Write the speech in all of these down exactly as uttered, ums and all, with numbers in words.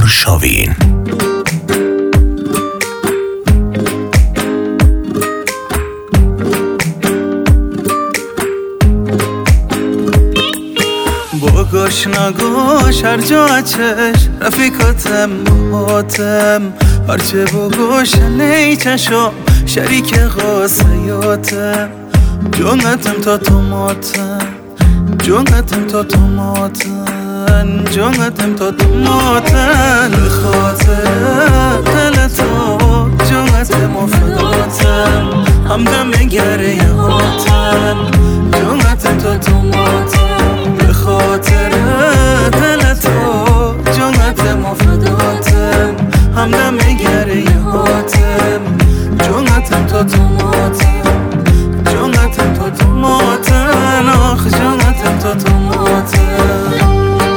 آرشاوین. بگوش نگوش هر جا چش رفیقاتم باهاتم، هرچه بگوش نیچشم شریک غاسیاتم. جونتم تا توماتم، جونتم تا توماتن، جونتم تا توماتن. به خاطر دل تو جونتم و فداتم، همدم گره هاتم. جونتم تا توماتن، به خاطر دل تو جونتم و فداتم، همدم گره هاتم. جونتم تا توماتن، جونتم تا توماتن، آخ جونتم تا توماتن.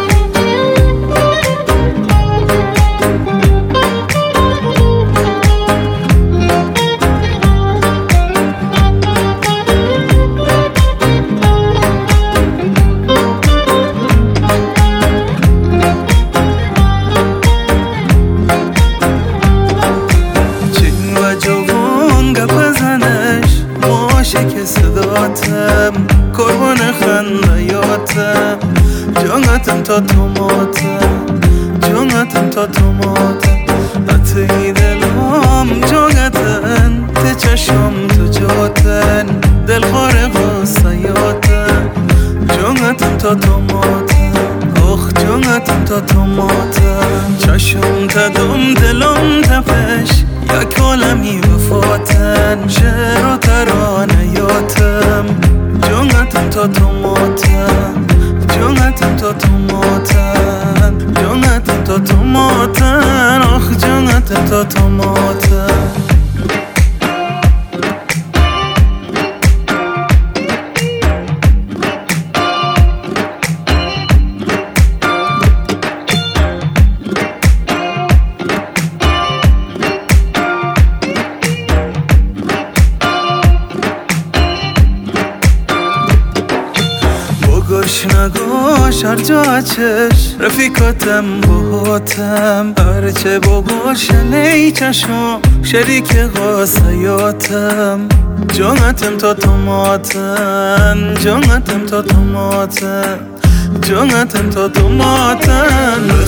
که صداتم قربان خندیاتم. جونتم تا توماتم، جونتم تا توماتم. حتی دلم جونتن، ته چشم تو جاتن، دل خاره غصیاتم. جونتم تا توماتم، آخ جونتم تا توماتم. چشم تدم دلم تپش یک عالمی وفاتن، شعر و ترانه یاتم. جونتم تا توماتم، جونتم تا توماتن، جونتم تا توماتن، آخ جونتم تا توماتن. بگوش نگوش هر جا چش رفیقاتم باهاتم، هرچه بگوش نیچشم شریک غاسیاتم. جونتم تا توماتن، جونتم تا توماتن، جونتم تا توماتن. به